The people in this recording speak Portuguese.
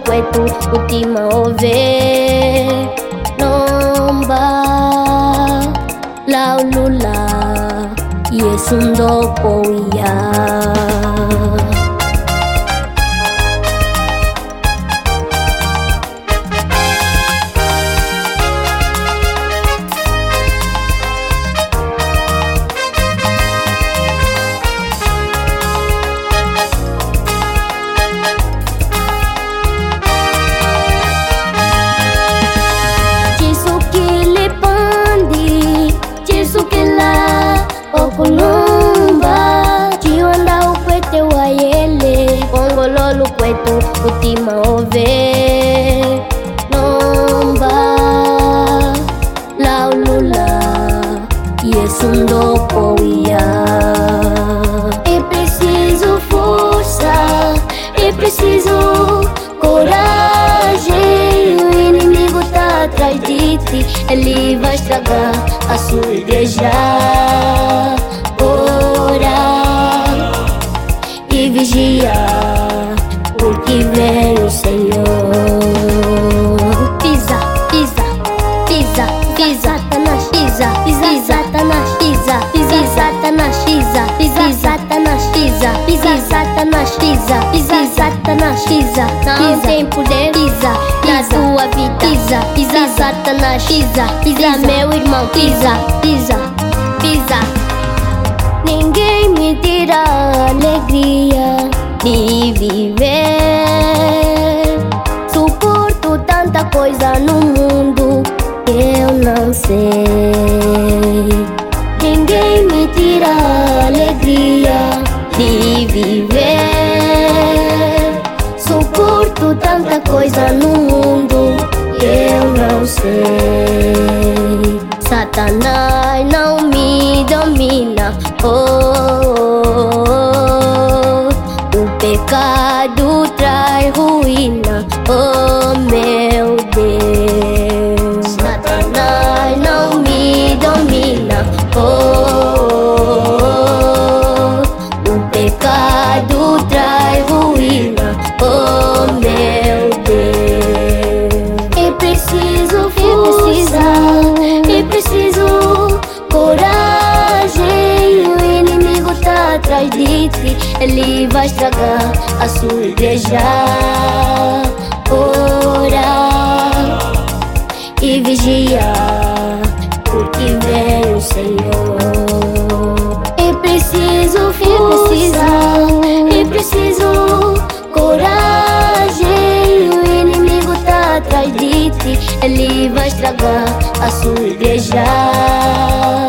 kwetu utima ove nomba laulula Yesu ndopo ya Okulumba Chiwanda ukwete wa yele Kongololu kwetu utima ove nomba laulula Yesu ndopo ya É preciso força, é preciso coragem. O inimigo tá atrás de ti, ele vai estragar a sua igreja. Ora e vigia, porque vem o Senhor. Pisa, pisa, pisa, pisa, Satanás, pisa, pisa, Satanás, pisa, pisa, Satanás, pisa, pisa, Satanás, pisa, pisa, Satanás, pisa, pisa, Satanás, pisa. Não tem poder, pisa, na tua vida, pisa, pisa, Satanás, pisa, pisa, meu irmão, pisa, pisa, pisa. Ninguém me tira a alegria de viver. Suporto tanta coisa no mundo que eu não sei. Ninguém me tira a alegria de viver. Suporto tanta coisa no mundo que eu não sei. Satanás não me domina. O pecado traz ruína. Oh meu Deus, Satanás não me domina. O pecado traz ruína. Oh meu Deus, é preciso força, é preciso coragem. O inimigo tá atrás de ti, ele vai estragar a sua igreja. Ora e vigia, porque vem o Senhor. É preciso força, é preciso coragem. O inimigo tá atrás de ti, ele vai estragar a sua igreja.